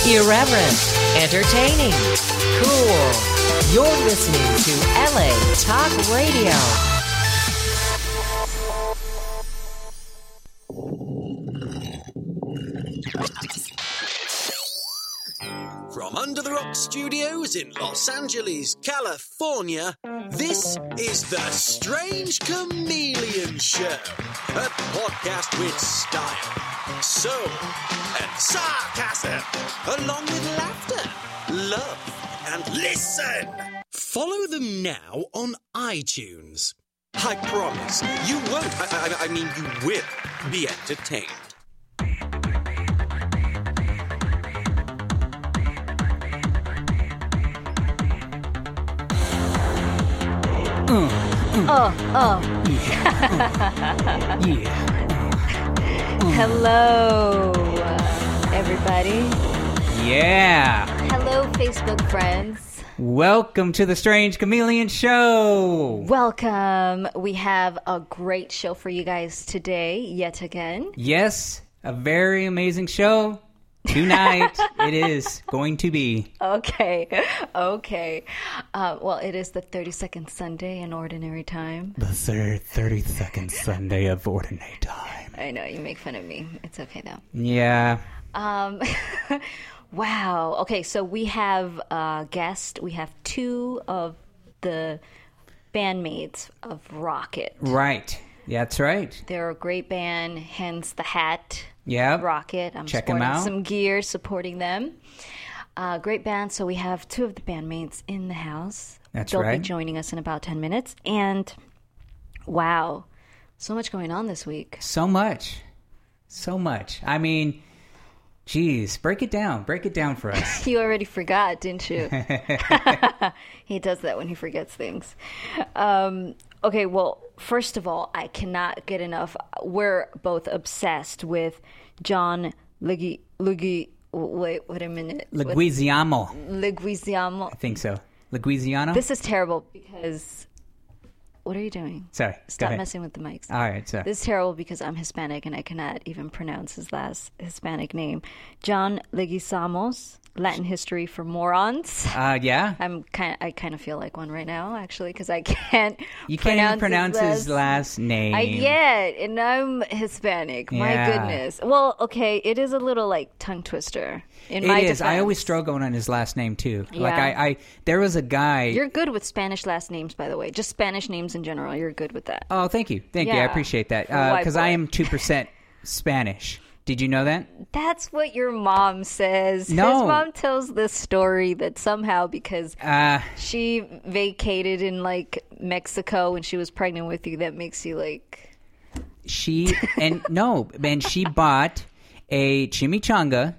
Irreverent, entertaining, cool. You're listening to LA Talk Radio. From Under the Rock Studios in Los Angeles, California, this is The Strange Chameleon Show, a podcast with style, soul, and sarcasm, along with laughter, love, and listen. Follow them now on iTunes. I promise, you won't, I mean you will be entertained. Hello, everybody. Yeah. Hello, Facebook friends. Welcome to the Strange Chameleon Show. Welcome. We have a great show for you guys today, yet again. Yes, a very amazing show. Tonight, it is going to be. Okay. Well, it is the 32nd Sunday in Ordinary Time. The 32nd Sunday of Ordinary Time. I know, you make fun of me. It's okay, though. Yeah. Wow. Okay, so we have a guest. We have two of the bandmates of Rocket. Right. That's right. They're a great band, hence the hat. Yeah. Rocket. I'm Check 'em sporting out. some gear supporting them. Great band. So we have two of the bandmates in the house. They'll be right. joining us in about 10 minutes. And wow, so much going on this week. So much. I mean, geez, break it down for us. You already forgot, didn't you? He does that when he forgets things. Okay, well, first of all, I cannot get enough. We're both obsessed with John wait a minute. Leguizamo. I think so. Leguizamo? This is terrible because... What are you doing? Sorry. Stop messing with the mics. All right, sorry. This is terrible because I'm Hispanic and I cannot even pronounce his last Hispanic name. John Leguizamo, Latin history for morons. Yeah. I kind of feel like one right now, actually, because I can't. You can't even pronounce his last name. And I'm Hispanic. My goodness. Well, okay, it is a little like tongue twister. In my defense. I always struggle on his last name too. Yeah. Like there was a guy. You're good with Spanish last names, by the way. Just Spanish names in general. You're good with that. Oh, thank you. I appreciate that. Because I am 2% Spanish. Did you know that? That's what your mom says. No. His mom tells this story that somehow because she vacated in like Mexico when she was pregnant with you, that makes you like... She bought a chimichanga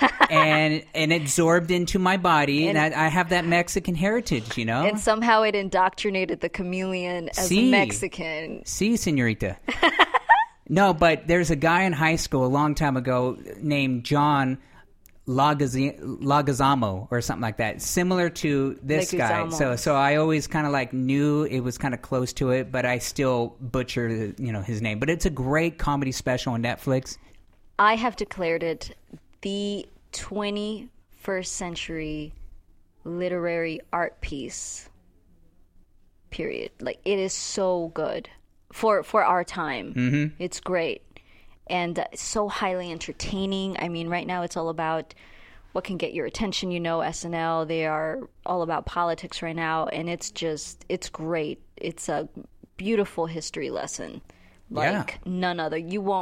and absorbed into my body, and I have that Mexican heritage, you know? And somehow it indoctrinated the chameleon as a Mexican. Sí, señorita. No, but there's a guy in high school a long time ago named John Leguizamo or something like that, similar to this guy. So I always kind of like knew it was kind of close to it, but I still butcher his name. But it's a great comedy special on Netflix. I have declared it the 21st century literary art piece, period. Like, it is so good for our time. Mm-hmm. It's great. And so highly entertaining. I mean, right now it's all about what can get your attention. SNL, they are all about politics right now. And it's great. It's a beautiful history lesson. Like none other.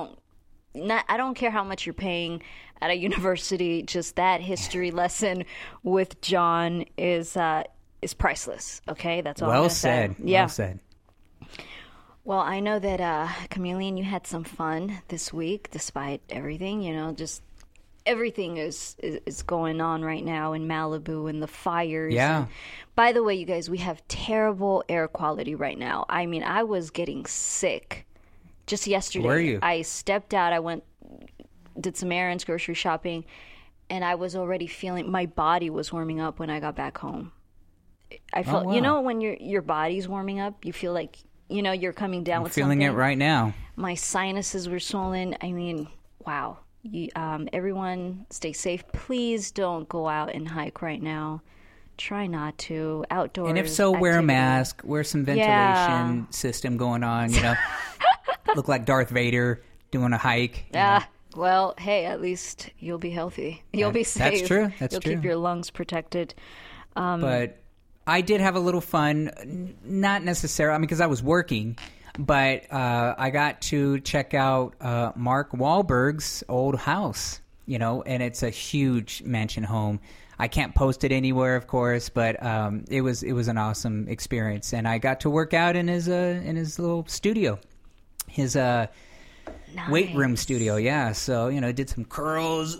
I don't care how much you're paying at a university. Just that history lesson with John is priceless. Okay, that's all. Well said. Yeah. Well said. Well, I know that Chameleon, you had some fun this week, despite everything. Just everything is going on right now in Malibu and the fires. Yeah. And, by the way, you guys, we have terrible air quality right now. I mean, I was getting sick. Just yesterday, Were you? I stepped out. I did some errands, grocery shopping, and I was already feeling my body was warming up when I got back home. I felt, when your body's warming up, you feel like you're coming down with something. Feeling it right now. My sinuses were swollen. I mean, wow. Everyone stay safe. Please don't go out and hike right now. Try not to. Outdoors. And if so, wear a mask. Wear some ventilation system going on. Look like Darth Vader doing a hike. Yeah. Well, hey, at least you'll be healthy. You'll be safe. That's true. You'll keep your lungs protected. But I did have a little fun. Not necessarily, because I was working. But I got to check out Mark Wahlberg's old house. And it's a huge mansion home. I can't post it anywhere, of course, but it was an awesome experience, and I got to work out in his little studio, his weight room studio. Yeah, so did some curls,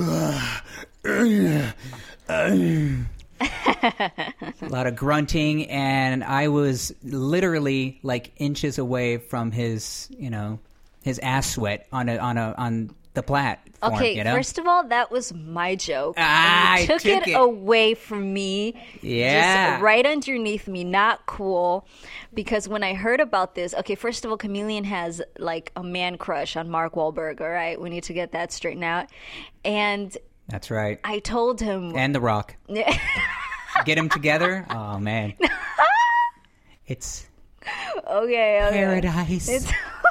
a lot of grunting, and I was literally like inches away from his ass sweat on the platform. Okay, first of all, that was my joke. I took it away from me. Yeah. Just right underneath me. Not cool. Because when I heard about this, okay, first of all, Chameleon has like a man crush on Mark Wahlberg, all right? We need to get that straightened out. And that's right. I told him. And The Rock. Get them together? Oh, man. It's okay. Paradise. It's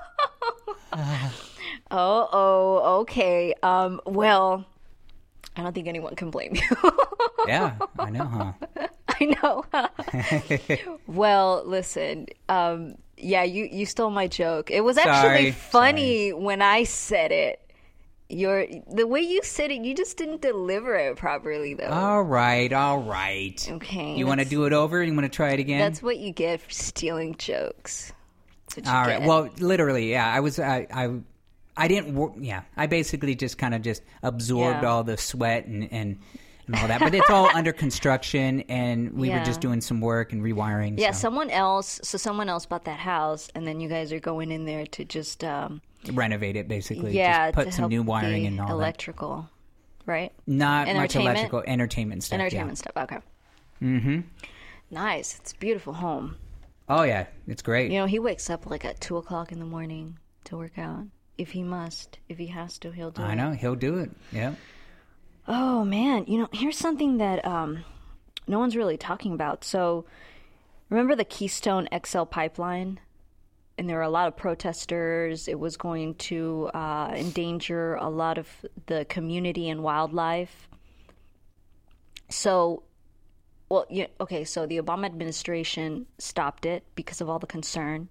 okay. Well, I don't think anyone can blame you. Yeah, I know, huh? I know. Huh? Well, listen. Yeah, you stole my joke. It was actually funny when I said it. The way you said it, you just didn't deliver it properly, though. All right. Okay. You want to do it over? You want to try it again? That's what you get for stealing jokes. All right. Well, literally, yeah. I didn't. Yeah, I basically just kind of absorbed all the sweat and all that. But it's all under construction, and we were just doing some work and rewiring. Yeah, someone else bought that house, and then you guys are going in there to just renovate it, basically. Yeah, just put some new wiring and all electrical, right? Not much electrical, entertainment stuff. Entertainment stuff. Okay. Mm-hmm. Nice. It's a beautiful home. Oh yeah, it's great. He wakes up like at 2:00 in the morning to work out. If he has to, he'll do it. I know, he'll do it. Yeah. Oh man, here's something that no one's really talking about. So, remember the Keystone XL pipeline? And there were a lot of protesters. It was going to endanger a lot of the community and wildlife. So, so the Obama administration stopped it because of all the concern.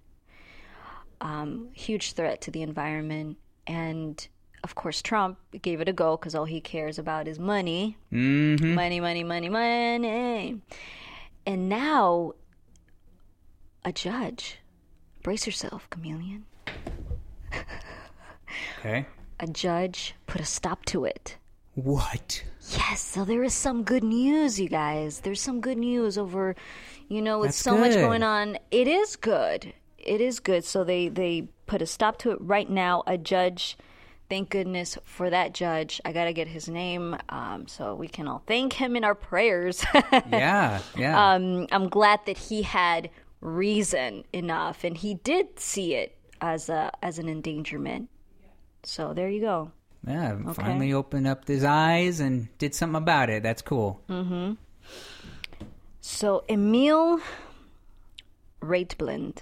Huge threat to the environment. And, of course, Trump gave it a go because all he cares about is money. Mm-hmm. Money. And now, a judge. Brace yourself, Chameleon. Okay. A judge put a stop to it. What? Yes, so there is some good news, you guys. There's some good news over, with That's so good. much going on. It is good. So they put a stop to it right now. A judge, thank goodness for that judge. I got to get his name so we can all thank him in our prayers. Yeah. I'm glad that he had reason enough, and he did see it as an endangerment. So there you go. Yeah, finally opened up his eyes and did something about it. That's cool. Mm-hmm. So Emil Ratelband.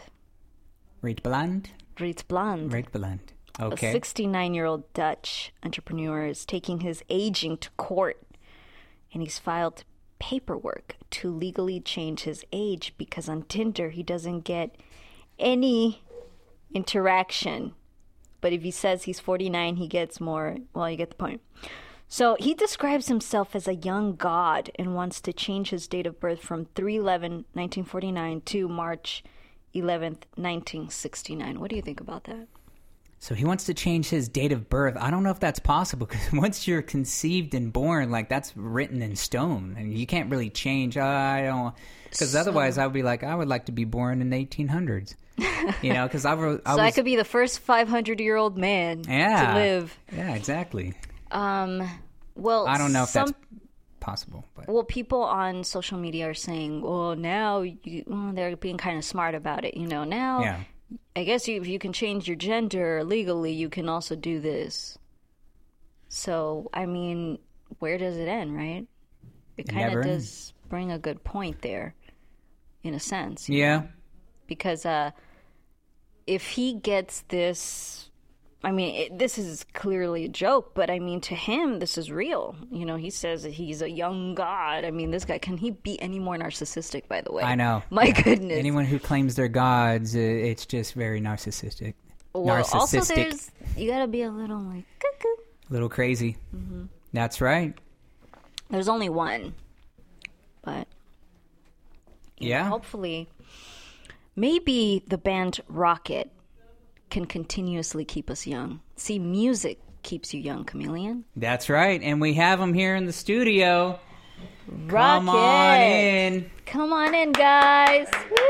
Okay. A 69-year-old Dutch entrepreneur is taking his aging to court, and he's filed paperwork to legally change his age because on Tinder he doesn't get any interaction. But if he says he's 49, he gets more. Well, you get the point. So he describes himself as a young god and wants to change his date of birth from 3/11/1949 to March 11th, 1969. What do you think about that? So he wants to change his date of birth. I don't know if that's possible because once you're conceived and born, like that's written in stone, and you can't really change. I don't, because otherwise I would be like, I would like to be born in the 1800s. Because I could be the first 500-year-old man to live. Yeah, exactly. Well, I don't know if that's possible. But. Well, people on social media are saying, well, now they're being kind of smart about it. Now. Yeah. I guess if you can change your gender legally, you can also do this. So, I mean, where does it end, right? It kind Never of ends. does bring a good point there, in a sense. Yeah. Because if he gets this, I mean, this is clearly a joke, but I mean, to him, this is real. You know, he says that he's a young god. I mean, this guy, can he be any more narcissistic, by the way? I know. My goodness. Anyone who claims they're gods, it's just very narcissistic. Well, also narcissistic. you gotta be a little like, cuckoo. A little crazy. Mm-hmm. That's right. There's only one. But, you know, Yeah. hopefully, maybe the band Rocket can continuously keep us young. See, music keeps you young, Chameleon. That's right. And we have them here in the studio. Rocket! Come on in. Come on in, guys.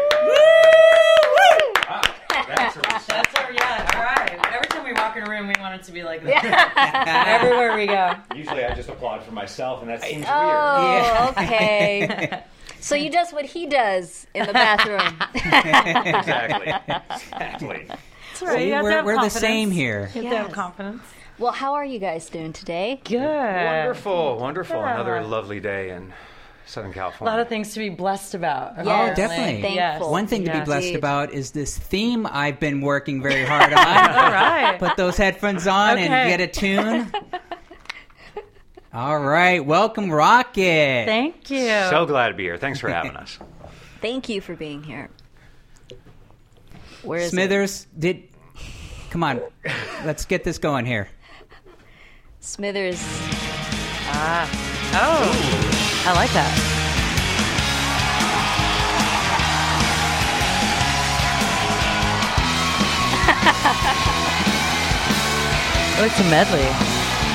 That's our, yeah, all right. Every time we walk in a room, we want it to be like that. Everywhere we go. Usually I just applaud for myself, and that seems Oh, okay. So you does what he does in the bathroom. weird. Exactly. That's right. See, You have to have we're the confidence. same here. You have to have Yes. confidence. Well, how are you guys doing today? Good. Wonderful. Yeah. Another lovely day in Southern A California. lot of things to be blessed about. Yes, Oh, definitely. thankful. One thing to be Yes. blessed Indeed. about is this theme I've been working very hard on. All right. Put those headphones on and Okay. get a tune. All right. Welcome, Rocket. Thank you. So glad to be here. Thanks for having us. Thank you for being here. Where is it? Smithers, come on. Let's get this going here. Smithers. Oh, I like that. Oh, it's a medley.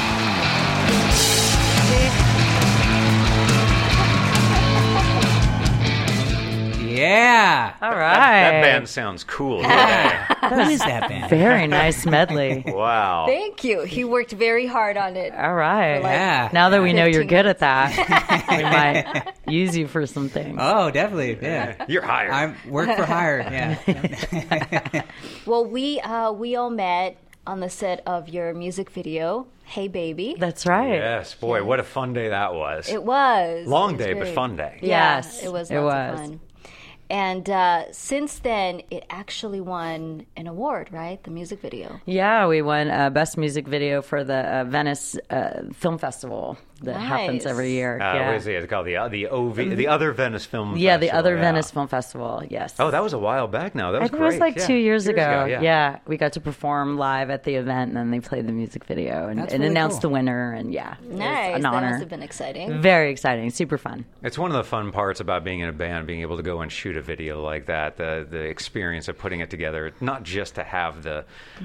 Yeah. All That right. band sounds cool. doesn't Who is that band? Very nice medley. it? Wow. Thank you. He worked very hard on it. All right. like- Yeah. Now that we know you're 15 good at that, we might use you for some things. Oh, definitely. Yeah. You're hired. I'm work for hire. Yeah. Well, we all met on the set of your music video, Hey Baby. That's right. Yes, boy, what a fun day that was. It was. Long It was day, but great. fun day. Yeah, Yes, it was it lots of was. fun. And since then, it actually won an award, right? The music video. Yeah, we won Best Music Video for the Venice Film Festival that happens Nice. every year. What Yeah, is it called? The other Venice Film yeah, the Festival, other yeah. Venice Film Festival, yes. Oh, that was a while back now. That I was think great. it was like Yeah. 2 years ago. Yeah. Yeah, we got to perform live at the event, and then they played the music video and, That's and really announced cool. the winner. And yeah, it was Nice. an That honor. must have been exciting. Very exciting, super fun. It's one of the fun parts about being in a band, being able to go and shoot a video like that. The experience of putting it together, not just to have the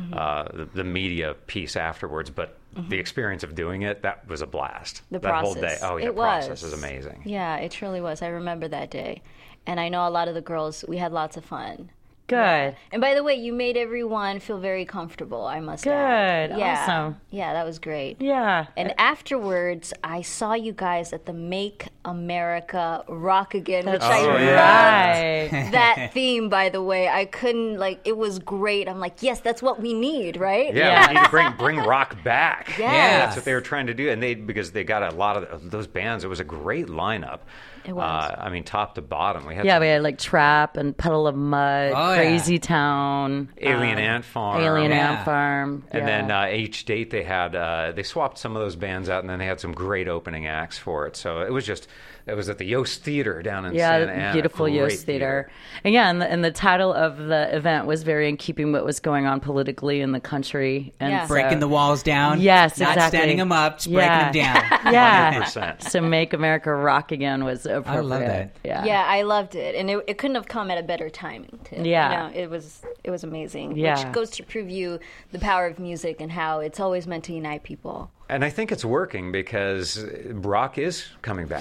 media piece afterwards, but the experience of doing it. That was a blast. The that whole day. process. Oh yeah, It process was. is amazing. Yeah, it truly was. I remember that day. And I know a lot of the girls, we had lots of fun. Good. And by the way, you made everyone feel very comfortable, I must Good. add. Yeah. Awesome. Yeah, that was great. Yeah. And afterwards, I saw you guys at the Make America Rock Again, which I That's loved. right. That theme, by the way, I couldn't, it was great. I'm like, yes, that's what we need, right? Yeah, we need to bring rock back. Yes. That's what they were trying to do, and because they got a lot of those bands. It was a great lineup. It was. I mean, top to bottom. We had Yeah, some we had like Trap and Puddle of Mud, Oh, yeah. Crazy Town, Alien Ant Farm. Alien Yeah. Ant Farm, And yeah. then each date they had, they swapped some of those bands out, and then they had some great opening acts for it. So it was at the Yost Theater down in Santa the Ana. beautiful Great Yost Theater. And yeah, and the title of the event was very in keeping what was going on politically in the country. And Yeah. so- Breaking the walls down. Yes, Not exactly. standing them up, just Yeah. breaking them down. Yeah. 100%. So Make America Rock Again was appropriate. love that. Yeah. Yeah, I loved it, and it couldn't have come at a better timing. Too. Yeah. You know, it was amazing. Yeah. Which goes to prove you the power of music and how it's always meant to unite people. And I think it's working because rock is coming back.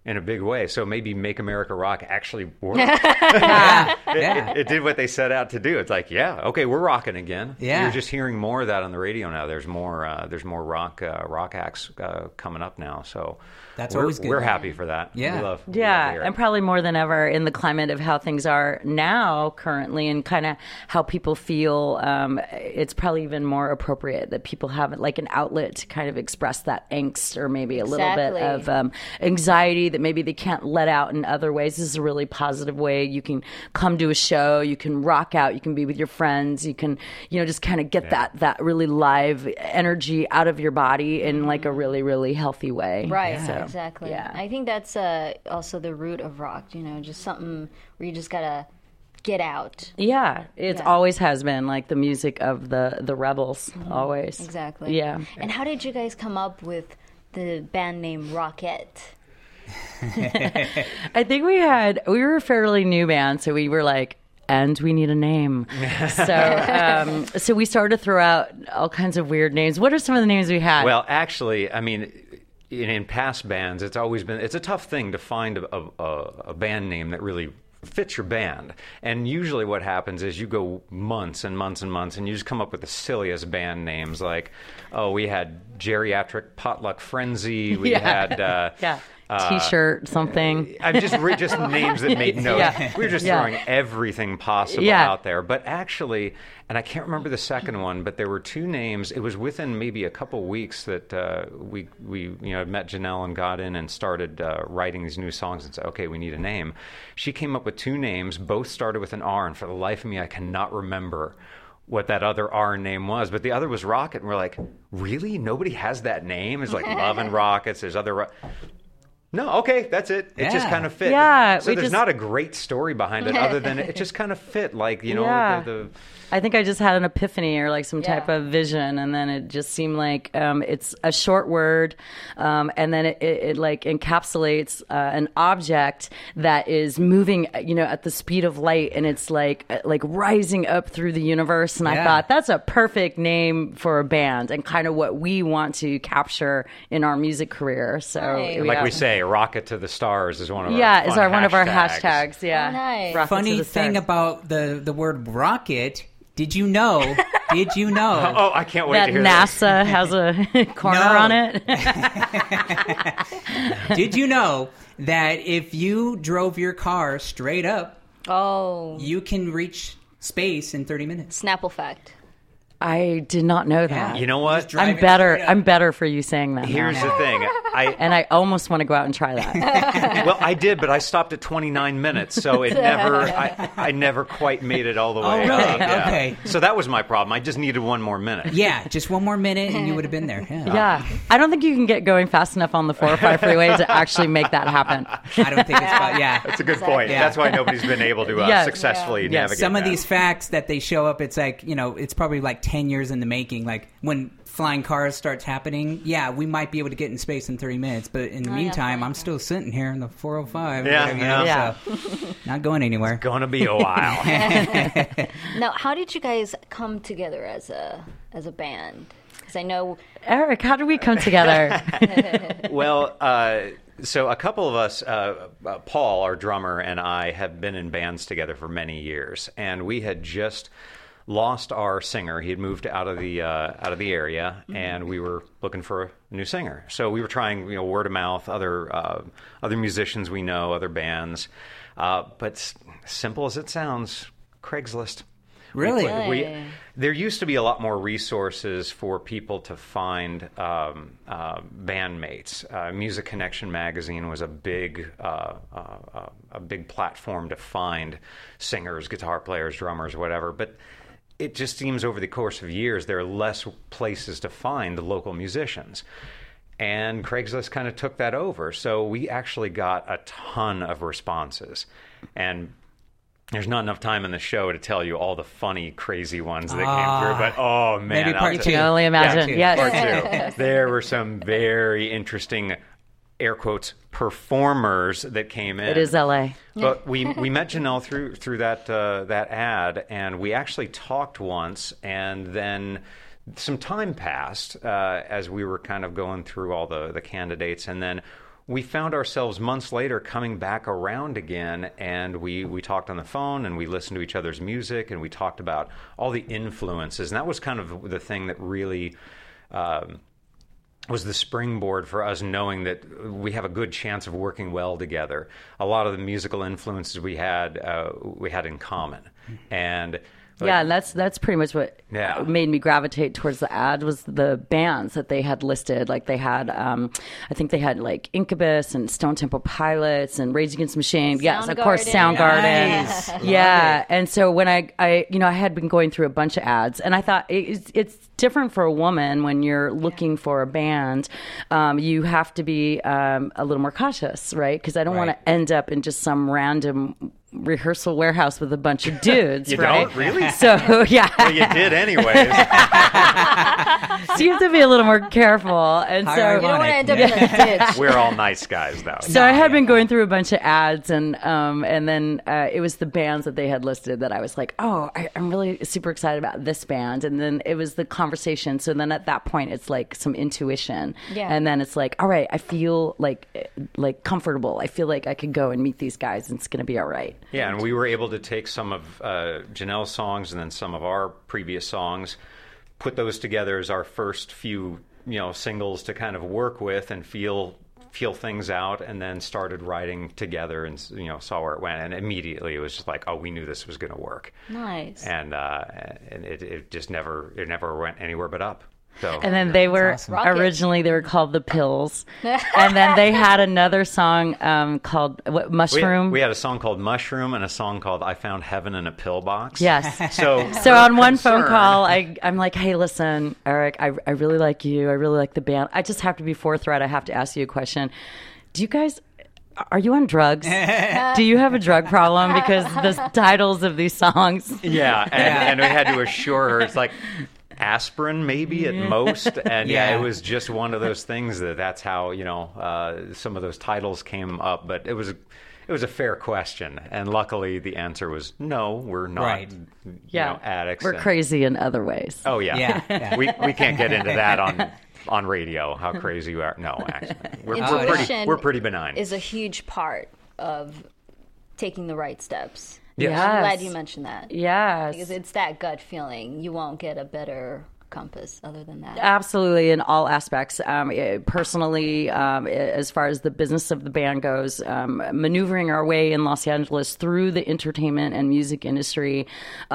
in a big way. So maybe Make America Rock actually worked. Yeah. It did what they set out to do. It's like, yeah, okay, we're rocking again. Yeah. You're just hearing more of that on the radio now. There's more rock acts coming up now. So That's we're, always good. We're happy for that. Yeah. we love to Yeah, hear it. and probably more than ever in the climate of how things are now currently and kind of how people feel, it's probably even more appropriate that people have like an outlet to kind of express that angst or maybe a little bit Exactly. of anxiety that maybe they can't let out in other ways. This is a really positive way. You can come to a show, you can rock out, you can be with your friends, you can, just kind of get that really live energy out of your body in like a really, really healthy way. Right, So, exactly. yeah. I think that's also the root of rock, just something where you just gotta get out. Yeah, it Yeah. always has been like the music of the rebels, always. Exactly. Yeah. And how did you guys come up with the band name Rockette? I think we were a fairly new band, so we were like, and we need a name. So we started to throw out all kinds of weird names. What are some of the names we had? Well, actually, I mean, in past bands, it's a tough thing to find a band name that really fits your band. And usually what happens is you go months and months and months and you just come up with the silliest band names like, we had Geriatric Potluck Frenzy, we had... T-shirt, something. I'm just names that made no. Yeah. We were just Yeah. throwing everything possible Yeah. out there. But actually, and I can't remember the second one, but there were two names. It was within maybe a couple weeks that we met Janelle and got in and started writing these new songs and said, okay, we need a name. She came up with two names. Both started with an R, and for the life of me, I cannot remember what that other R name was, but the other was Rocket, and we're like, really? Nobody has that name? It's like Love and Rockets. There's other. No, okay, that's it. It just Yeah. kind of fit. Yeah, So we there's just- not a great story behind it other than it just kind of fit. Like, Yeah. the I think I just had an epiphany or like some Yeah. type of vision, and then it just seemed like it's a short word, and then it like encapsulates an object that is moving, at the speed of light, and it's like rising up through the universe. And I Yeah. thought that's a perfect name for a band and kind of what we want to capture in our music career. So, Nice. like we say, rocket to the stars is one of our yeah, is fun one of our hashtags. hashtags. Yeah, Oh, nice. Rocket to Funny the thing stars. about the word rocket. Did you know? Oh, I can't wait that to hear this. NASA has a corner No. on it. Did you know that if you drove your car straight up, Oh, you can reach space in 30 minutes? Snapple fact. I did not know that. You know what? Just drive I'm it better. straight up. I'm better for you saying that. now. Here's the thing. And I almost want to go out and try that. Well, I did, but I stopped at 29 minutes, so it never. I never quite made it all the way. Oh, really? up, yeah. Okay. So that was my problem. I just needed one more minute. Yeah, just one more minute and you would have been there. Yeah. Yeah, I don't think you can get going fast enough on the 405 freeway to actually make that happen. I don't think it's about, yeah. That's a good point. Yeah. That's why nobody's been able to Yes. successfully Yes. navigate Some of that. these facts that they show up, it's like, it's probably like 10 years in the making. Like when flying cars starts happening, yeah, we might be able to get in space in 30 minutes. But in the meantime, I'm still sitting here in the 405. Yeah, whatever, yeah. So not going anywhere. Gonna be a while. Now, how did you guys come together as a band? Because I know Eric, how did we come together? Well, so a couple of us, Paul, our drummer, and I have been in bands together for many years, and we had just lost our singer. He had moved out of the area, and we were looking for a new singer. So we were trying, word of mouth, other musicians we know, other bands. But simple as it sounds, Craigslist. Really? There used to be a lot more resources for people to find bandmates. Music Connection magazine was a big platform to find singers, guitar players, drummers, whatever. But it just seems over the course of years there are less places to find the local musicians. And Craigslist kind of took that over. So we actually got a ton of responses. And there's not enough time in the show to tell you all the funny, crazy ones that came through. But, oh, man. Maybe I'll part tell two. you. I can only imagine. Yeah, Part Yes. two. There were some very interesting, air quotes, performers that came in. It is LA. But we met Janelle through that ad, and we actually talked once, and then some time passed as we were kind of going through all the candidates, and then we found ourselves months later coming back around again, and we talked on the phone, and we listened to each other's music, and we talked about all the influences, and that was kind of the thing that really was the springboard for us knowing that we have a good chance of working well together. A lot of the musical influences we had in common, and yeah, and that's pretty much what made me gravitate towards the ad was the bands that they had listed. Like they had, I think they had like Incubus and Stone Temple Pilots and Rage Against the Machine. Yes, of course, Soundgarden. Nice. Yeah, and so when I had been going through a bunch of ads, and I thought it's different for a woman when you're looking for a band. You have to be a little more cautious, right? Because I don't want to end up in just some random rehearsal warehouse with a bunch of dudes. You right? don't really? So yeah. Well, you did anyways. So you have to be a little more careful, and so You don't want to end up in a ditch. We're all nice guys, though. So I had been going through a bunch of ads, and then it was the bands that they had listed that I was like, oh, I'm really super excited about this band, and then it was the conversation. So then at that point, it's like some intuition, and then it's like, all right, I feel like comfortable. I feel like I could go and meet these guys, and it's going to be all right. Yeah, and we were able to take some of Janelle's songs and then some of our previous songs, put those together as our first few, singles to kind of work with and feel things out, and then started writing together and saw where it went, and immediately it was just like, oh, we knew this was going to work. Nice. And it just never went anywhere but up. So, and then they were awesome. originally they were called the Pills, and then they had another song called Mushroom. We had a song called Mushroom and a song called I Found Heaven in a Pillbox. Yes. So on one phone call, I'm like, hey, listen, Eric, I really like you. I really like the band. I just have to be forthright. I have to ask you a question. Are you on drugs? Do you have a drug problem? Because the titles of these songs. Yeah, and we had to assure her it's like aspirin maybe at most, and it was just one of those things that's how some of those titles came up, but it was a fair question, and luckily the answer was no, we're not addicts. We're crazy in other ways. Oh yeah. We can't get into that on radio, how crazy you are. No, actually we're pretty benign. Is a huge part of taking the right steps. Yes. I'm glad you mentioned that. Yes. Because it's that gut feeling. You won't get a better compass other than that. Absolutely, in all aspects. Personally, as far as the business of the band goes, maneuvering our way in Los Angeles through the entertainment and music industry.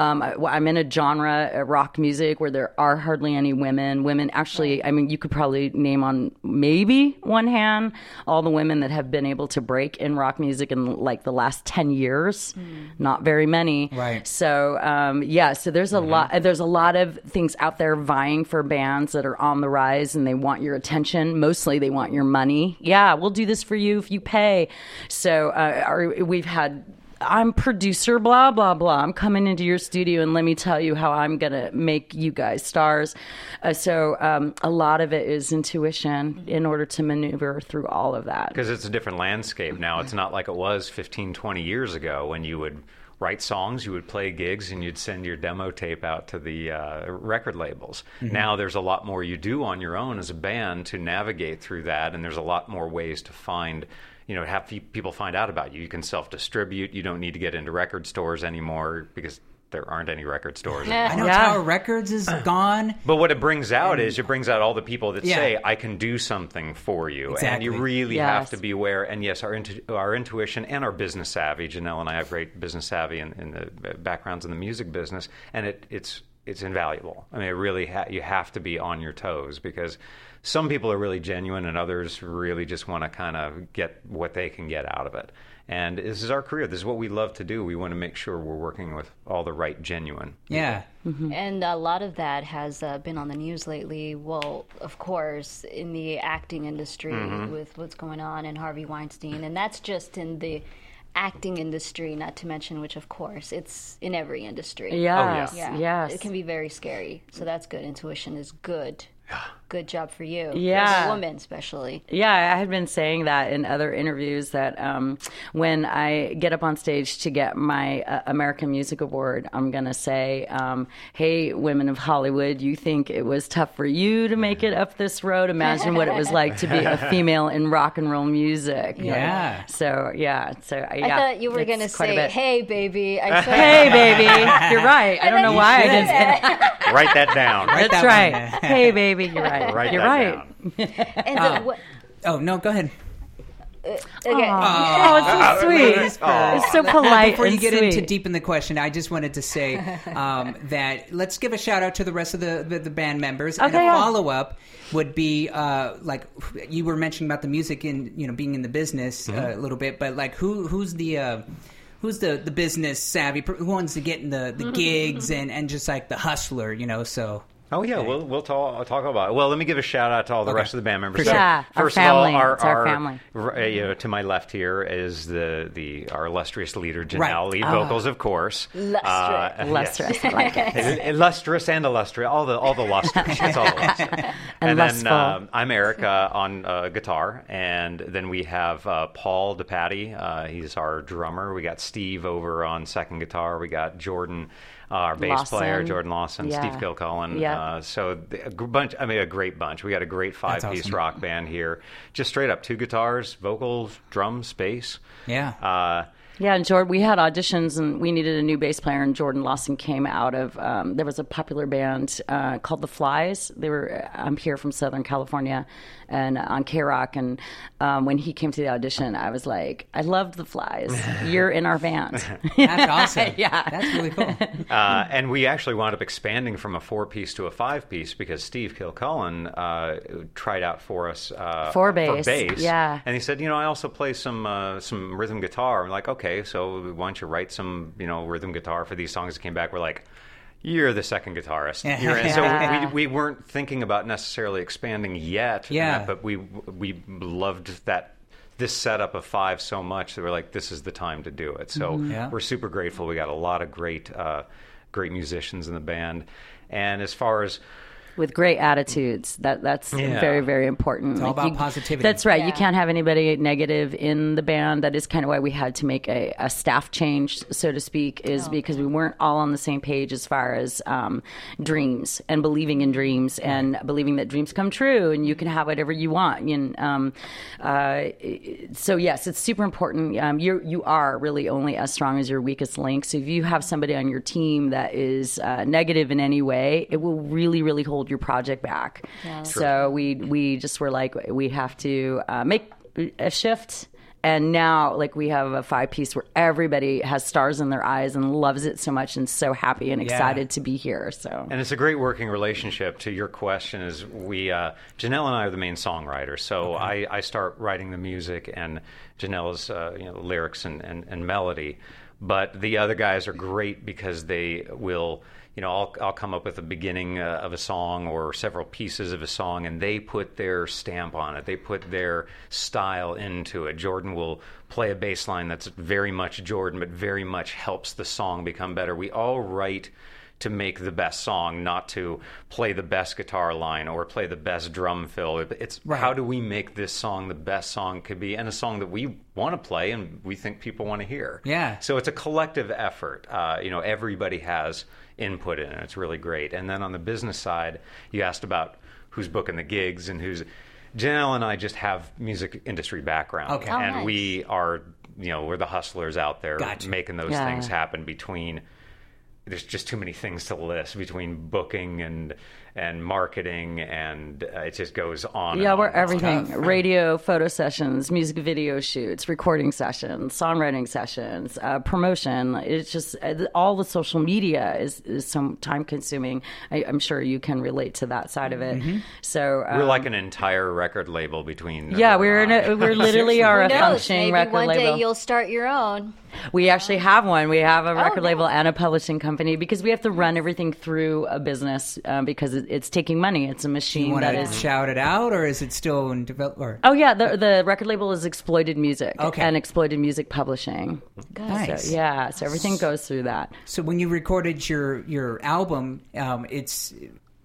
I'm in a genre, rock music, where there are hardly any women. Women, actually, I mean, you could probably name on maybe one hand all the women that have been able to break in rock music in like the last 10 years. Not very many. Right. So, so there's a lot of things out there vying for bands that are on the rise, and they want your attention. Mostly they want your money. Yeah, we'll do this for you if you pay. So we've had, I'm producer, blah, blah, blah. I'm coming into your studio and let me tell you how I'm going to make you guys stars. So a lot of it is intuition in order to maneuver through all of that. Because it's a different landscape now. It's not like it was 15, 20 years ago when you would write songs, you would play gigs, and you'd send your demo tape out to the record labels. Now there's a lot more you do on your own as a band to navigate through that, and there's a lot more ways to find, have people find out about you. You can self-distribute. You don't need to get into record stores anymore because there aren't any record stores anymore. I know Tower Records is gone. But what it brings out is it brings out all the people that say, I can do something for you. Exactly. And you really have to be aware. And yes, our intuition and our business savvy, Janelle and I have great business savvy in the backgrounds in the music business, and it's invaluable. I mean, it really you have to be on your toes, because some people are really genuine and others really just want to kind of get what they can get out of it. And this is our career. This is what we love to do. We want to make sure we're working with all the right genuine people. Yeah. And a lot of that has been on the news lately. Well, of course, in the acting industry with what's going on and Harvey Weinstein. And that's just in the acting industry, not to mention, which, of course, it's in every industry. Yes, Yeah. yes. It can be very scary. So that's good. Intuition is good. good job for you. Yeah. As a woman, especially. Yeah, I had been saying that in other interviews that when I get up on stage to get my American Music Award, I'm going to say, hey, women of Hollywood, you think it was tough for you to make it up this road? Imagine what it was like to be a female in rock and roll music. Yeah. So, yeah. I thought you were going to say, hey, baby. I said, hey, baby. You're right. I don't know why I did that. Write that down. That's right. Hey, baby. You're right. Write You're that right. down. And so what? Oh, no, go ahead. Okay. Oh, it's so sweet. It's so polite. Before you and get sweet. into deep in the question, I just wanted to say that let's give a shout out to the rest of the band members. And a Okay, yeah. follow up would be like you were mentioning about the music and being in the business a little bit, but like who's the business savvy, who wants to get in the gigs and just like the hustler, So. Oh yeah, we'll talk about it. Well, let me give a shout out to all the rest of the band members. sure. Yeah, our first family. of all, It's our family. To my left here is our illustrious leader Janelle, lead vocals, of course. Lustrous. I like it. Illustrious and illustrious, all the lustrous. It's all the lustrous. And then I'm Erica on guitar, and then we have Paul DePatty. He's our drummer. We got Steve over on second guitar. We got Jordan. Our bass player, Jordan Lawson, Steve Kilcullen. So a great bunch. We got a great 5-piece rock band here. Just straight up 2 guitars, vocals, drums, bass. Yeah, and Jordan, we had auditions and we needed a new bass player, and Jordan Lawson came out of, there was a popular band called The Flies. I'm here from Southern California and on K-Rock, and when he came to the audition, I was like, I loved The Flies. You're in our band. That's awesome. Yeah. That's really cool. And we actually wound up expanding from a 4-piece to a 5-piece because Steve Kilcullen tried out for us for bass. Yeah. And he said, I also play some rhythm guitar. I'm like, okay, so why don't you write some, rhythm guitar for these songs that came back? We're like, you're the second guitarist. So we weren't thinking about necessarily expanding yet. But we loved this setup of 5 so much that we're like, this is the time to do it. So we're super grateful. We got a lot of great musicians in the band. And as far as with great attitudes. That's very, very important. It's all about positivity. That's right. Yeah. You can't have anybody negative in the band. That is kind of why we had to make a staff change, so to speak, because we weren't all on the same page as far as dreams and believing in dreams and believing that dreams come true and you can have whatever you want. So yes, it's super important. You are really only as strong as your weakest link. So if you have somebody on your team that is negative in any way, it will really, really hold your project back. Yeah. So we just were like, we have to make a shift. And now, we have a 5-piece where everybody has stars in their eyes and loves it so much and so happy and excited to be here. So, and it's a great working relationship. To your question, is Janelle and I are the main songwriters. So I start writing the music, and Janelle's lyrics and melody. But the other guys are great because they will. I'll come up with the beginning of a song or several pieces of a song, and they put their stamp on it. They put their style into it. Jordan will play a bass line that's very much Jordan, but very much helps the song become better. We all write to make the best song, not to play the best guitar line or play the best drum fill. It's how do we make this song the best song could be, and a song that we want to play and we think people want to hear. Yeah. So it's a collective effort. Everybody has input in it. It's really great. And then on the business side, you asked about who's booking the gigs and who's... Janelle and I just have music industry background. Okay. And nice. We are, we're the hustlers out there making those things happen between... There's just too many things to list between booking and marketing, and it just goes on. Yeah, we're everything: radio, photo sessions, music video shoots, recording sessions, songwriting sessions, promotion. It's just all the social media is so time consuming. I'm sure you can relate to that side of it. Mm-hmm. So we're like an entire record label between. We're literally are a functioning record label. Maybe one day you'll start your own. We actually have one. We have a record label and a publishing company because we have to run everything through a business because it's taking money. It's a machine. Do you want to shout it out, or is it still in development? Oh yeah, the record label is Exploited Music and Exploited Music Publishing. Nice. So everything goes through that. So when you recorded your album, it's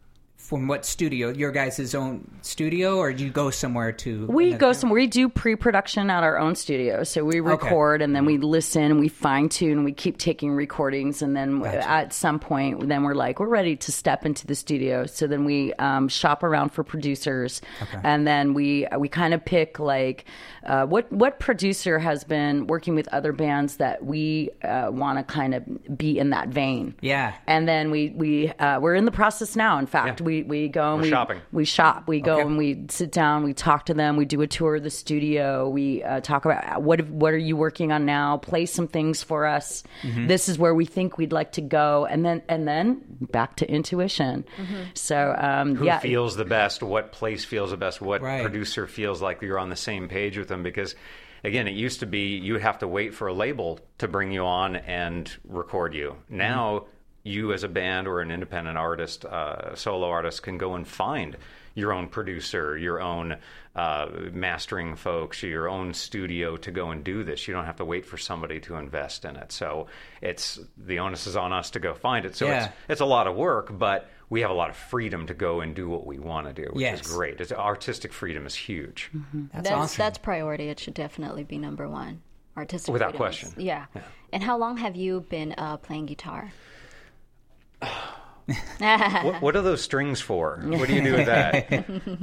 from what studio? Your guys' own studio, or do you go somewhere to? We go somewhere. We do pre-production at our own studio. So we record and then we listen and we fine-tune and we keep taking recordings. And then at some point, then we're like, we're ready to step into the studio. So then we shop around for producers. And then we kind of pick like what producer has been working with other bands that we want to kind of be in that vein. Yeah. And then we're in the process now. In fact, we go and shopping. We shop. We go and we sit down. We talk to them. We do a tour of the studio. We talk about what are you working on now. Play some things for us. This is where we think we'd like to go. And then back to intuition. So who feels the best? What place feels the best? What producer feels like you're on the same page with them? Because again, it used to be you have to wait for a label to bring you on and record you. Now, you as a band or an independent artist, solo artist, can go and find your own producer, your own mastering folks, your own studio to go and do this. You don't have to wait for somebody to invest in it. So the onus is on us to go find it. So it's a lot of work, but we have a lot of freedom to go and do what we want to do, which is great. Artistic freedom is huge. That's awesome. That's priority. It should definitely be number one. Artistic Without freedom question. Yeah. And how long have you been playing guitar? What are those strings for? What do you do with that?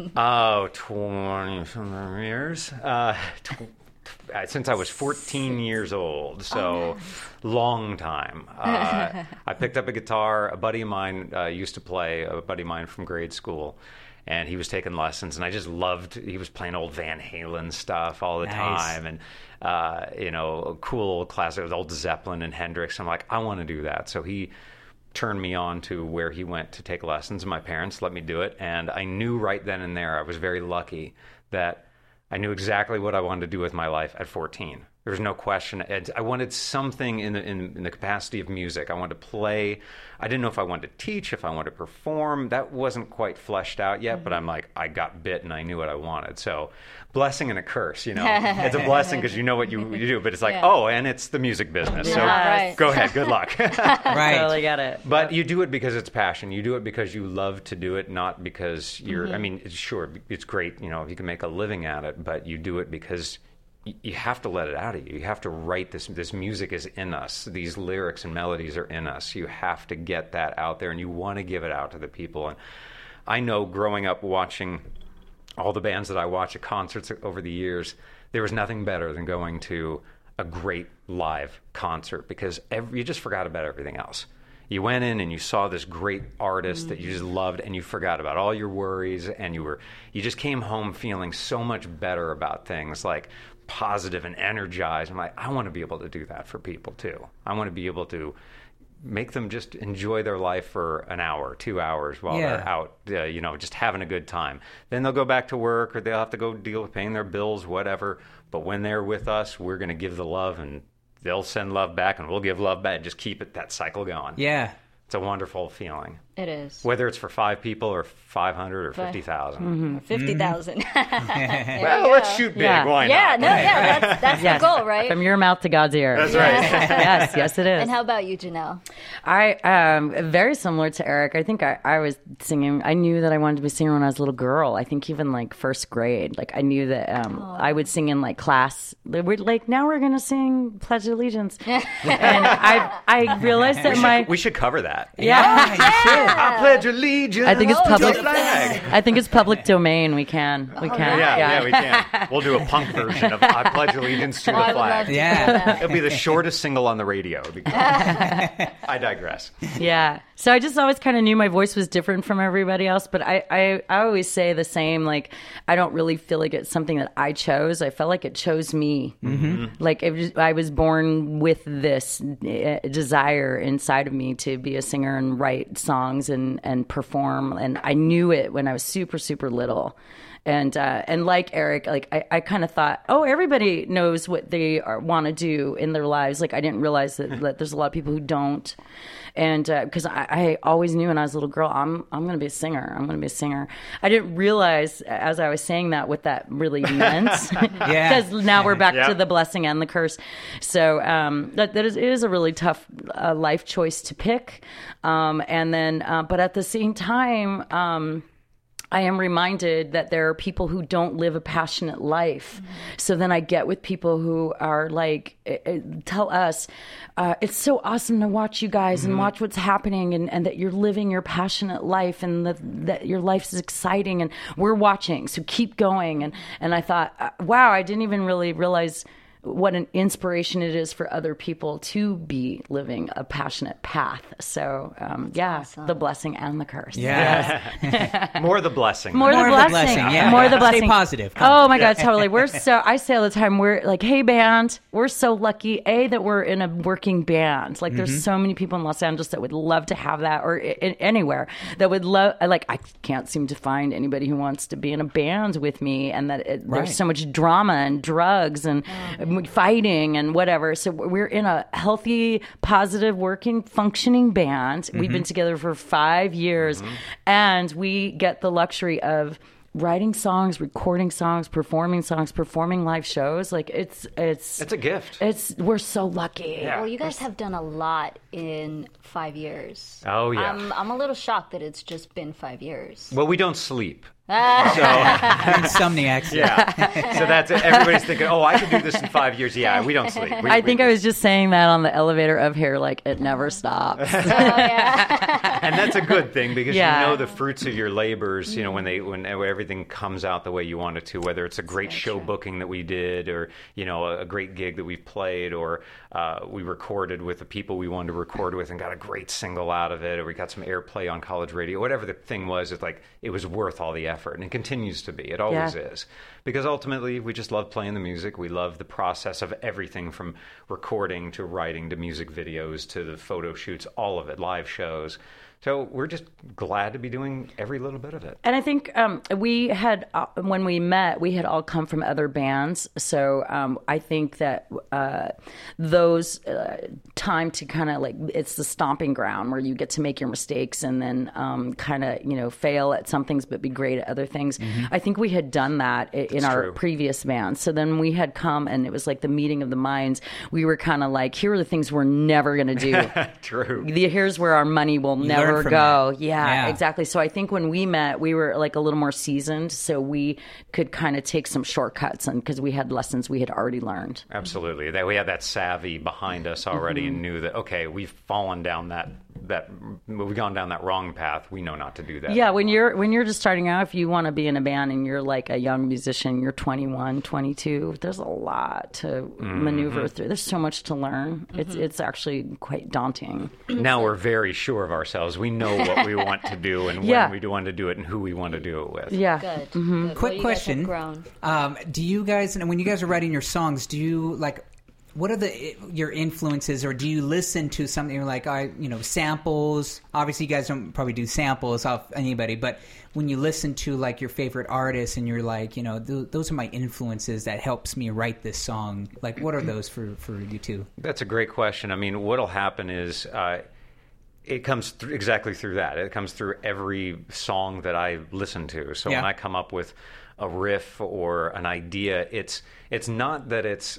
20 years. Since I was 14 years old, so long time. I picked up a guitar. A buddy of mine used to play, a buddy of mine from grade school, and he was taking lessons, and I just loved, he was playing old Van Halen stuff all the time, and, cool classic, old Zeppelin and Hendrix. I'm like, I want to do that. So he turned me on to where he went to take lessons, and my parents let me do it. And I knew right then and there, I was very lucky that I knew exactly what I wanted to do with my life at 14. There was no question. I wanted something in the capacity of music. I wanted to play. I didn't know if I wanted to teach, if I wanted to perform. That wasn't quite fleshed out yet, but I'm like, I got bit and I knew what I wanted. So blessing and a curse, It's a blessing because you know what you do, but it's like, and it's the music business. So go ahead, good luck. Right. Totally get it. But you do it because it's passion. You do it because you love to do it, not because you're, I mean, sure, it's great, if you can make a living at it, but you do it because you have to let it out of you. You have to write this. This music is in us. These lyrics and melodies are in us. You have to get that out there, and you want to give it out to the people. And I know growing up watching all the bands that I watch at concerts over the years, there was nothing better than going to a great live concert because you just forgot about everything else. You went in and you saw this great artist that you just loved, and you forgot about all your worries, and you just came home feeling so much better about things, like positive and energized. I'm like, I want to be able to do that for people too. I want to be able to make them just enjoy their life for an hour, 2 hours while they're out, just having a good time. Then they'll go back to work, or they'll have to go deal with paying their bills, whatever. But when they're with us, we're going to give the love, and they'll send love back, and we'll give love back. Just keep that cycle going. Yeah. It's a wonderful feeling. It is. Whether it's for 5 people or 500 or 50,000. 50,000. Well, let's shoot big. Why not? That's the goal, right? From your mouth to God's ear. That's right. Yes, it is. And how about you, Janelle? I very similar to Eric. I think I was singing. I knew that I wanted to be a singer when I was a little girl. I think even like first grade. Like I knew that I would sing in like class. We're like, now we're gonna sing Pledge of Allegiance, and I realized that we should cover that. Yeah. I pledge allegiance. I think it's public. to the flag. I think it's public domain. We can. We can. Yeah, we can. We'll do a punk version of I pledge allegiance to the I would flag. love to Yeah. It'll be the shortest single on the radio. I digress. Yeah. So I just always kind of knew my voice was different from everybody else, but I always say the same, like, I don't really feel like it's something that I chose. I felt like it chose me. Mm-hmm. Like, I was born with this desire inside of me to be a singer and write songs and perform, and I knew it when I was super, super little. And like Eric, like I kind of thought, everybody knows what they want to do in their lives. Like I didn't realize that there's a lot of people who don't. And because I always knew when I was a little girl, I'm going to be a singer. I'm going to be a singer. I didn't realize as I was saying that what that really meant. Because now we're back to the blessing and the curse. So it is a really tough life choice to pick. And then, but at the same time, I am reminded that there are people who don't live a passionate life. So then I get with people who are like, tell us, it's so awesome to watch you guys and watch what's happening, and that you're living your passionate life, and that your life is exciting, and we're watching, so keep going. And I thought, wow, I didn't even really realize what an inspiration it is for other people to be living a passionate path. So, awesome. The blessing and the curse. Yeah. More the blessing. More the blessing. Yeah. More the Stay blessing. positive. Oh my God, totally. I say all the time, we're like, hey band, we're so lucky, that we're in a working band. Like there's so many people in Los Angeles that would love to have that, or anywhere that would love, like I can't seem to find anybody who wants to be in a band with me, and that there's so much drama and drugs and fighting and whatever. So we're in a healthy, positive, working, functioning band. We've been together for 5 years, and we get the luxury of writing songs, recording songs, performing live shows. Like it's a gift. We're so lucky. Yeah. Well, you guys have done a lot in 5 years. Oh, yeah. I'm a little shocked that it's just been 5 years. Well, we don't sleep. Insomniacs. Yeah. So that's it. Everybody's thinking, oh, I could do this in 5 years. Yeah, we don't sleep. I think I was just saying that on the elevator up here, like it never stops. And that's a good thing, because Yeah. you know the fruits of your labors, when everything comes out the way you want it to, whether it's a great show booking that we did, or, a great gig that we've played, or we recorded with the people we wanted to record with and got a great single out of it, or we got some airplay on college radio, whatever the thing was, it's like, it was worth all the effort, and it continues to be. It always is. Because ultimately, we just love playing the music. We love the process of everything from recording to writing to music videos to the photo shoots, all of it, live shows. So we're just glad to be doing every little bit of it. And I think we had, when we met, we had all come from other bands. So I think that those time to kind of like, it's the stomping ground where you get to make your mistakes and then kind of, fail at some things but be great at other things. I think we had done that in our previous bands. So then we had come, and it was like the meeting of the minds. We were kind of like, here are the things we're never going to do. True. Here's where our money will never go. That. Yeah, exactly. So I think when we met, we were like a little more seasoned, so we could kind of take some shortcuts, and because we had lessons we had already learned. Absolutely. That we had that savvy behind us already and knew that, okay, we've fallen down we've gone down that wrong path. We know not to do that. Yeah, when you're just starting out, if you want to be in a band and you're like a young musician, you're 21, 22, there's a lot to maneuver through. There's so much to learn. It's actually quite daunting. Now we're very sure of ourselves. We know what we want to do and when we want to do it and who we want to do it with. Yeah. Good. Good. Quick Well, question. You guys have grown. Do you guys, when you guys are writing your songs, do you like, what are your influences, or do you listen to something like, samples? Obviously, you guys don't probably do samples off anybody, but when you listen to like your favorite artists and you're like, those are my influences that helps me write this song. Like, what are those for you two? That's a great question. I mean, what'll happen is it comes exactly through that. It comes through every song that I listen to. So when I come up with a riff or an idea, it's not that it's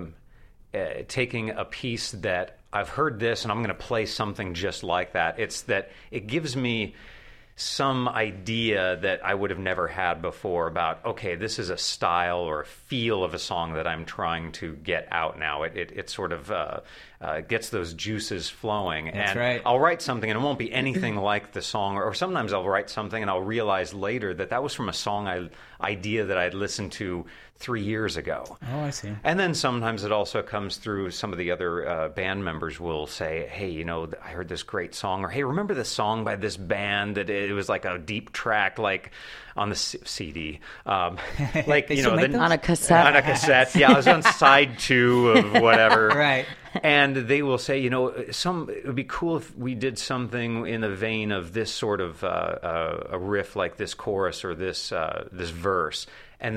taking a piece that I've heard this and I'm going to play something just like that. It's that it gives me some idea that I would have never had before about, okay, this is a style or a feel of a song that I'm trying to get out now. It sort of gets those juices flowing. That's and right. I'll write something and it won't be anything like the song, or sometimes I'll write something and I'll realize later that was from a song idea that I'd listened to 3 years ago. Oh, I see. And then sometimes it also comes through some of the other band members will say, hey, I heard this great song, or hey, remember this song by this band that it was like a deep track, like on the CD, like on a cassette. On a cassette, yeah, I was on side 2 of whatever, Right. And they will say, it would be cool if we did something in the vein of this sort of a riff, like this chorus or this verse, and then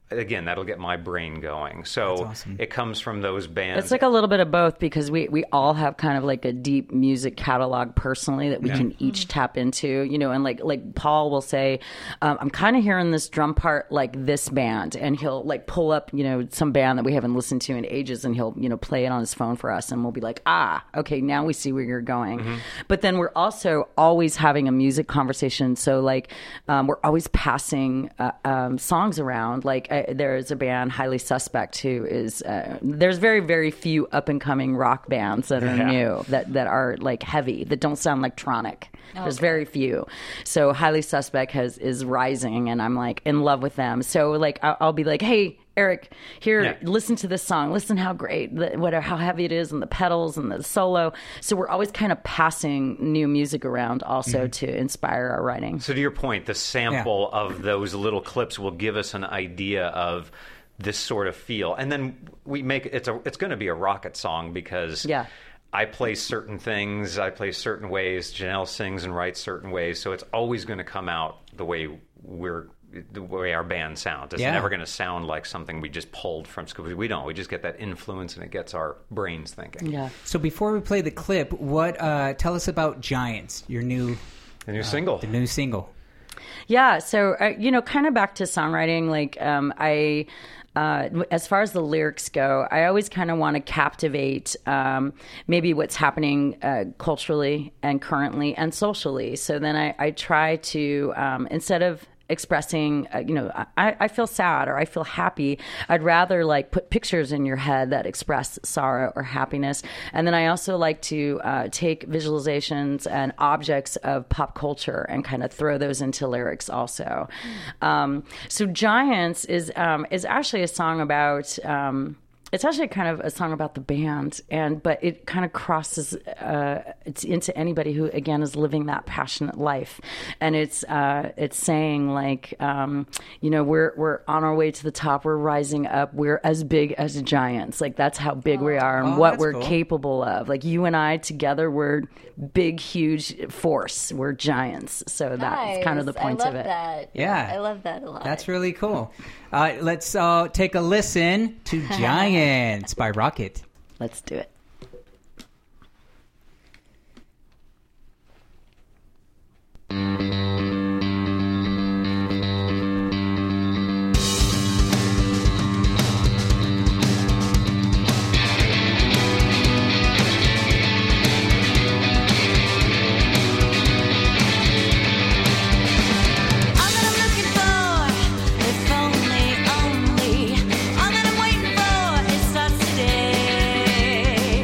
again, that'll get my brain going. So That's awesome. it comes from those bands. It's like a little bit of both because we all have kind of like a deep music catalog personally that we can each tap into, you know, and like Paul will say, I'm kind of hearing this drum part like this band, and he'll like pull up, you know, some band that we haven't listened to in ages, and he'll, you know, play it on his phone for us, and we'll be like, okay, now we see where you're going. But then we're also always having a music conversation. So like we're always passing songs around. Like there's a band, Highly Suspect, who is there's very, very few up and coming rock bands that are new that are like heavy, that don't sound electronic. There's very few. So Highly Suspect is rising, and I'm like in love with them. So like I'll be like, hey, Eric, here, listen to this song. Listen how great, how heavy it is, and the pedals and the solo. So we're always kind of passing new music around also to inspire our writing. So to your point, the sample of those little clips will give us an idea of this sort of feel, and then we make it's going to be a rocket song because I play certain things, I play certain ways, Janelle sings and writes certain ways, so it's always going to come out the way our band sounds. It's never going to sound like something we just pulled from school. We don't. We just get that influence, and it gets our brains thinking. Yeah. So before we play the clip, tell us about Giants, your new single. The new single. Yeah. So you know, kind of back to songwriting. Like as far as the lyrics go, I always kind of want to captivate maybe what's happening culturally and currently and socially. So then I try to, instead of expressing, you know, I feel sad or I feel happy, I'd rather like put pictures in your head that express sorrow or happiness. And then I also like to take visualizations and objects of pop culture and kind of throw those into lyrics also. So Giants is actually a song about it's actually kind of a song about the band, but it kind of crosses it's into anybody who, again, is living that passionate life. And it's saying like, you know, we're on our way to the top, we're rising up, we're as big as giants. Like that's how big we are and what we're capable of. Like you and I together, we're big, huge force. We're giants. So that's kind of the point of it. That. Yeah, I love that a lot. That's really cool. Let's take a listen to Giants by Rocket. Let's do it. All that I'm waiting for is us today.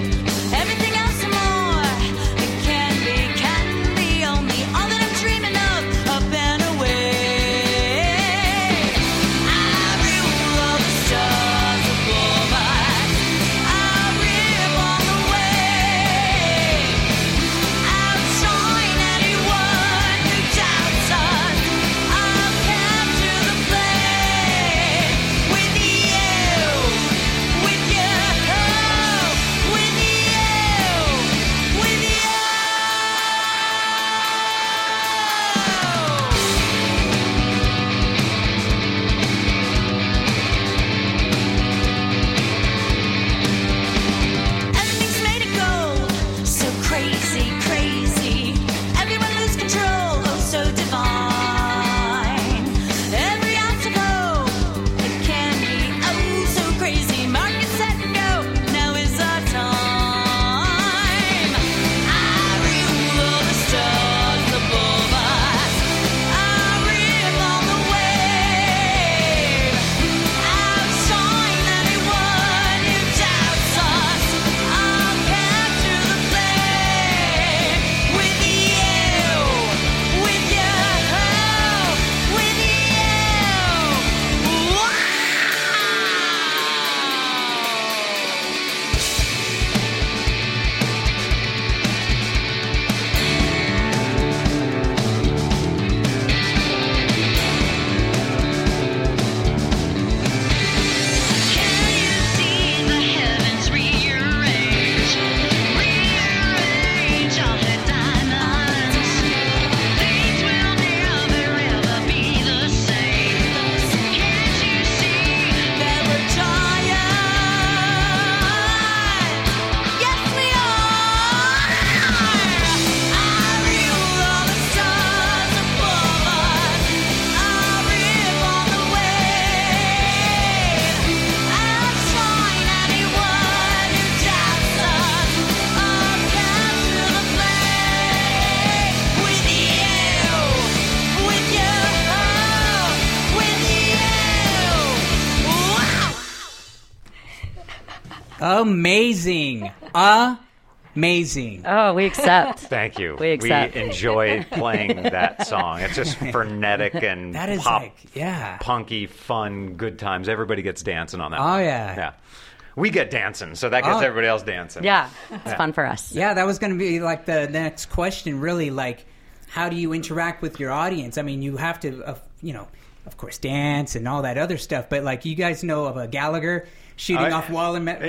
Amazing. Amazing. Oh, we accept. Thank you. We accept. We enjoy playing that song. It's just frenetic and That is pop, like, yeah. punky, fun, good times. Everybody gets dancing on that. Oh, yeah. Yeah. We get dancing, so that gets Oh. everybody else dancing. Yeah, it's fun for us. Yeah, that was going to be like the next question, really. Like, how do you interact with your audience? I mean, you have to, of course, dance and all that other stuff. But, like, you guys know of a Gallagher shooting off watermelons.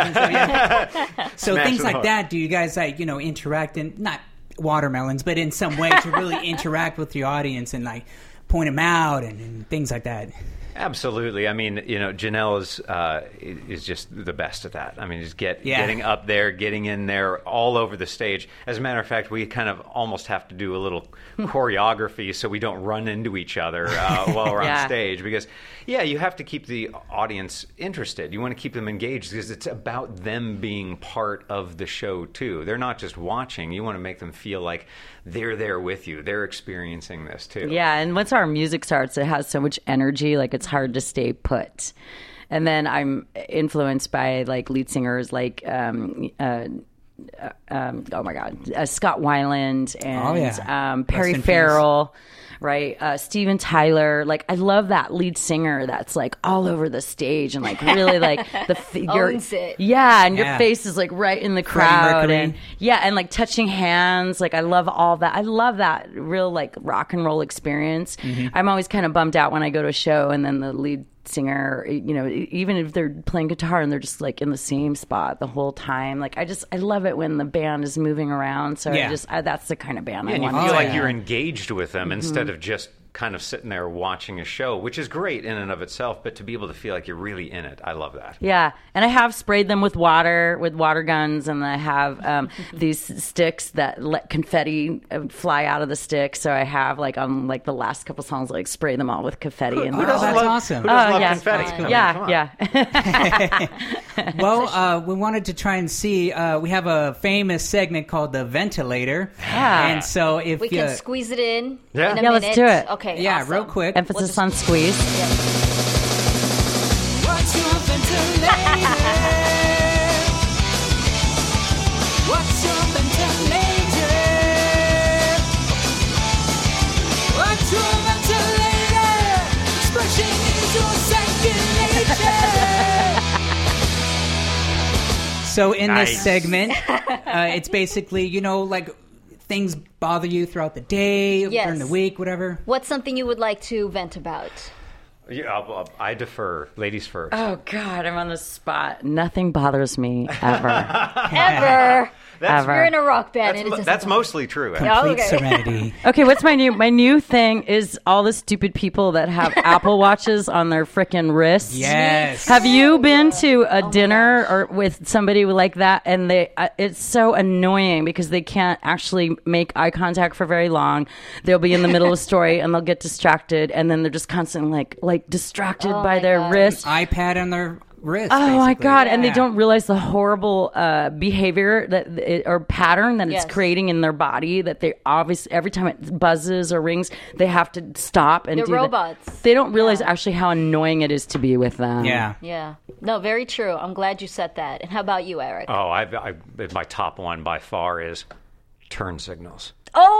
So Smash things the like heart. that, do you guys, like, interact in, not watermelons, but in some way to really interact with your audience and, like, point them out and things like that? Absolutely. I mean, Janelle is just the best at that. I mean, just getting up there, getting in there, all over the stage. As a matter of fact, we kind of almost have to do a little choreography so we don't run into each other while we're on stage. Because, you have to keep the audience interested. You want to keep them engaged because it's about them being part of the show, too. They're not just watching. You want to make them feel like they're there with you. They're experiencing this, too. Yeah, and once our music starts, it has so much energy, like it's hard to stay put. And then I'm influenced by like lead singers like oh my God, Scott Weiland and Perry Farrell, right? Steven Tyler. Like, I love that lead singer that's like all over the stage and like really like Owns it. Yeah, and your face is like right in the crowd, Mercury. and like touching hands. Like, I love all that. I love that real like rock and roll experience. I'm always kind of bummed out when I go to a show and then the lead singer, even if they're playing guitar and they're just like in the same spot the whole time. Like, I love it when the band is moving around. So that's the kind of band I And you want. feel like you're engaged with them instead of just kind of sitting there watching a show, which is great in and of itself, but to be able to feel like you're really in it, I love that. Yeah, and I have sprayed them with water guns, and I have these sticks that let confetti fly out of the stick. So I have like on like the last couple songs, like spray them all with confetti. Who doesn't that's love, awesome. Who doesn't love yeah. confetti? I mean, come on. Well, we wanted to try and see. We have a famous segment called the Ventilator, and so if We can squeeze it in. Yeah. In a Yeah, minute. let's do it. Okay. yeah, awesome. real quick. Emphasis on squeeze. What's your ventilator? What's your ventilator? What's your ventilator? Expression is your circulation. So in Nice. this segment, it's basically, like things bother you throughout the day, Yes. during the week, whatever. What's something you would like to vent about? Yeah, I defer. Ladies first. Oh God, I'm on the spot. Nothing bothers me ever. Ever. Ever. You're in a rock band. and it doesn't That's bother- mostly true. actually. Oh, Complete okay. serenity. Okay, what's my new thing is all the stupid people that have Apple Watches on their frickin' wrists. Yes. Have you been to a dinner or with somebody like that, and it's so annoying because they can't actually make eye contact for very long. They'll be in the middle of a story and they'll get distracted, and then they're just constantly like distracted by my their God. wrists. iPad on their wrist. Oh my basically. God! And they Yeah. don't realize the horrible behavior or pattern that Yes. it's creating in their body. That they obviously every time it buzzes or rings, they have to stop and They're do that. robots. They don't realize actually how annoying it is to be with them. Yeah. Yeah. No, very true. I'm glad you said that. And how about you, Eric? Oh, my top one by far is turn signals.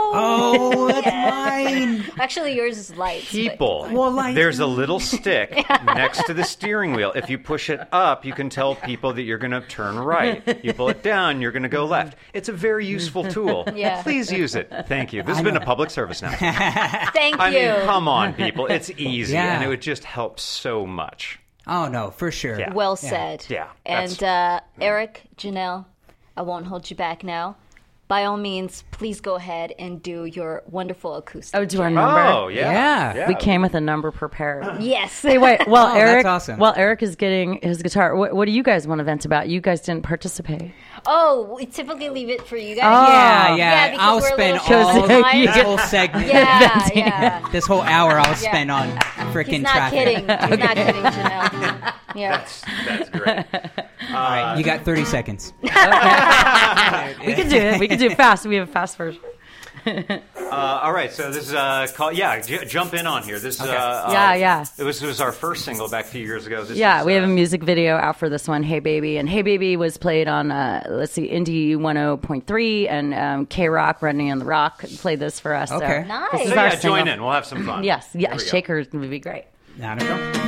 Oh, that's mine. Actually, yours is lights. but- People, Well, like- there's a little stick next to the steering wheel. If you push it up, you can tell people that you're going to turn right. You pull it down, you're going to go left. It's a very useful tool. Yeah. Please use it. Thank you. This has been a public service now. Thank I you. mean, come on, people. It's easy, Yeah. and it would just help so much. Oh, no, for sure. Yeah. Well said. Yeah, And Eric, Janelle, I won't hold you back now. By all means, please go ahead and do your wonderful acoustic. Oh, do our jam. number? Oh, yeah. Yeah. We came with a number prepared. Yes. Hey, wait. Well, Oh, Eric. that's awesome. Well, Eric is getting his guitar. What do you guys want to vent about? You guys didn't participate. Oh, we typically leave it for you guys. Yeah, Yeah, because I'll we're a spend little short all on Because time. this whole segment. Yeah, yeah. This whole hour I'll Yeah. spend on freaking He's not traffic. kidding. He's not kidding, Janelle. Yeah. That's great. All right, you got 30 seconds. We can do it. We can do it fast. We have a fast version. All right, so this is called jump in on here. This is Yeah. It was our first single back a few years ago. This Yeah, is, we have a music video out for this one, Hey Baby. And Hey Baby was played on, Indie 10.3 and K-Rock, Running on the Rock played this for us. Okay. So Nice. this is So our yeah, join single. in. We'll have some fun. Yes, There we go. Shakers would be great. Not at all.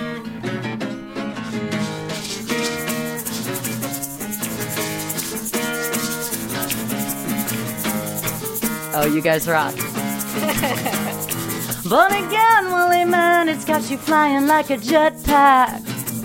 Oh, you guys rock. Born again, woolly man, it's got you flying like a jetpack.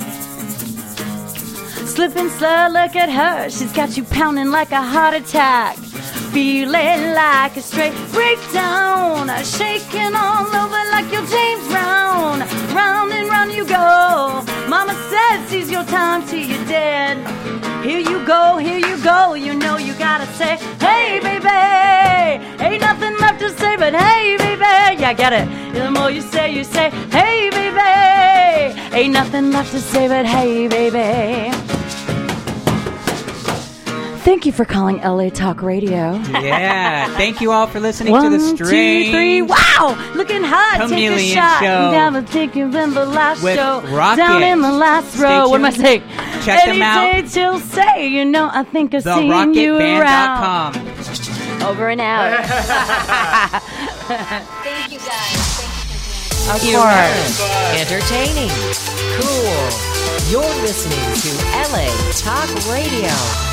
Slip and slur, look at her, she's got you pounding like a heart attack. Feeling like a straight breakdown, shaking all over like you're James Brown. Round and round you go, mama says it's your time till you're dead. Here you go, you know you gotta say, hey baby, ain't nothing left to say but hey baby. Yeah, get it. The more you say, hey baby, ain't nothing left to say but hey baby. Thank you for calling LA Talk Radio. Yeah. Thank you all for listening One, to the 2, Strange 3, wow! Looking hot, take a Chameleon shot. Show Down and thinking in the last with show. Rocket. Down in the last Stay row. What am I tuned. saying? Check them out. Any day till say, you know, I think I've seen you around. TheRocketBand.com. Over and out. Thank you guys. Thank you for Of course. Entertaining. Cool. You're listening to LA Talk Radio.